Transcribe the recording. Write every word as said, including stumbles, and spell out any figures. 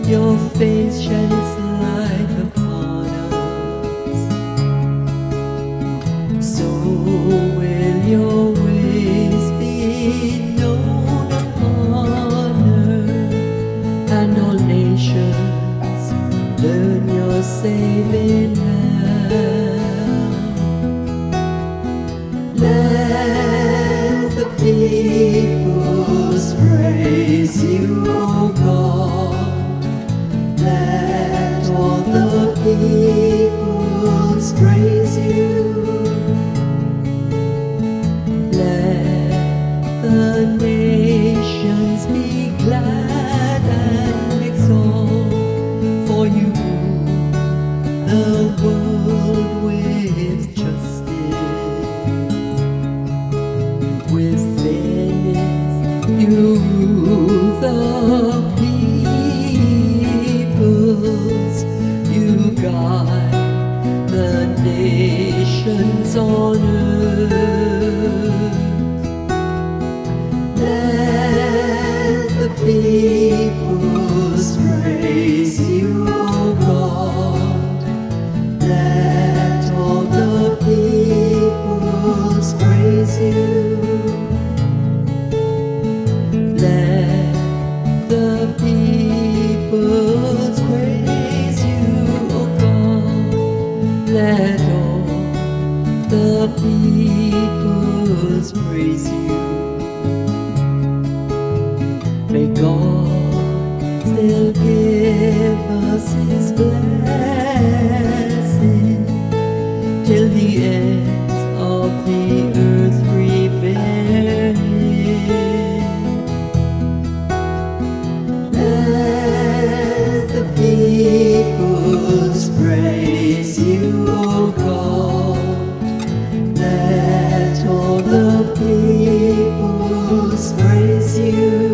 your face shine its light upon us. So will your ways be known upon earth, and all nations learn your saving hand. Let the peoples praise you, O God. Let all the peoples praise you. Let the nations be glad and exalt, for you rule the world with justice. With fairness you rule the peoples. You guide the nations on earth. Let the peoples praise you, O God. Let all the peoples praise you. Let the peoples praise you, O God. Let all the peoples praise you. May God still give us His blessing till the ends of the earth prevail. Let the peoples praise you, O God. Let all the peoples praise you.